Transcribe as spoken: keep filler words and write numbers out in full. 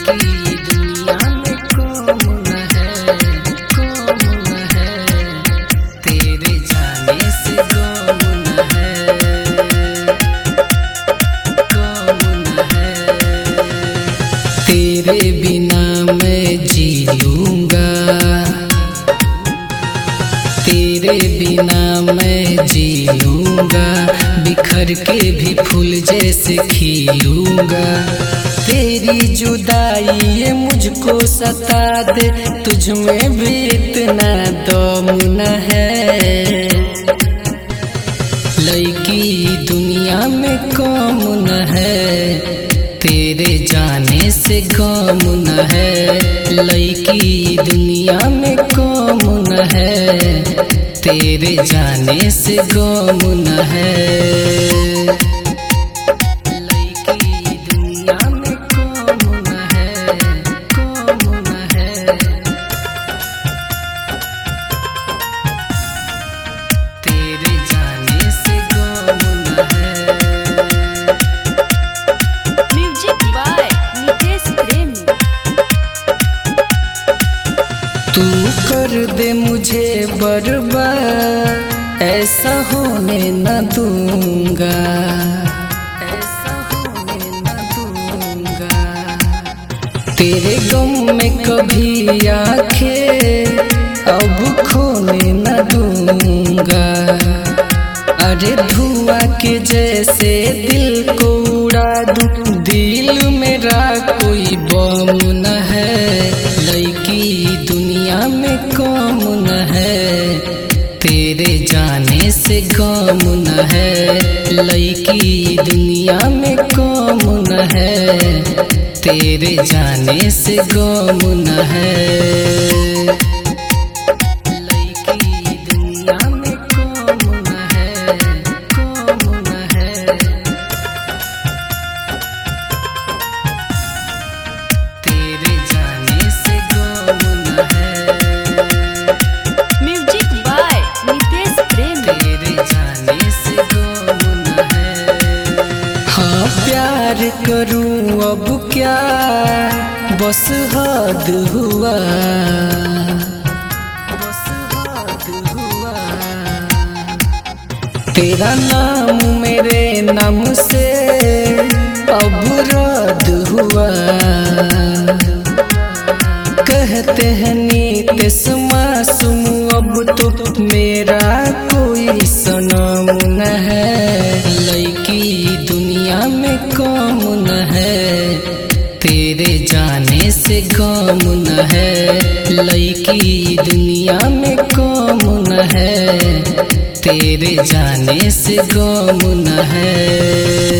लड़की दुनिया में कौन न है, कौन न है, तेरे जाने से कौन न है, कौन न है। तेरे बिना मैं जी लूँगा, तेरे बिना मैं जी लूँगा, बिखर के भी फूल जैसे खिलूँगा। तेरी जुदाई ये मुझको सता दे, तुझ में भी इतना दम न है। लड़की दुनिया में कौन न है, तेरे जाने से गम न है। लड़की दुनिया में कौन न है, तेरे जाने से गम न है। लड़की दुनिया में कौन न है, कौन न है, तेरे जाने से गम न है। म्यूजिक बाय नितेश प्रेमी। तू कर दे मुझे बर्बाद, ऐसा होने न दूंगा, ऐसा होने न दूंगा। तेरे गम में कभी आंखें अब खोने न दूंगा। अरे धुआं के जैसे दिल को उड़ा दूं, दिल मेरा कोई बम न है। लड़की दुनिया में कौन न है, तेरे जाने से गम न है। लड़की दुनिया में कौन न है, तेरे जाने से गम न है। लड़की दुनिया में कौन न है, कौन न है, तेरे जाने से गम न है। म्यूजिक बाय नितेश प्रेमी। तेरे जाने से गम न है। हाँ प्यार करूं अब क्या, बस हद हुआ, बस हद हुआ। तेरा नाम मेरे नाम से अब रद्द हुआ। कहते हैं नीतीश मासूम, अब तो मेरा कोई सनम न है। लड़की दुनिया में कौन न है, तेरे जाने से गम न है। लड़की दुनिया में कौन न है, तेरे जाने से गम न है।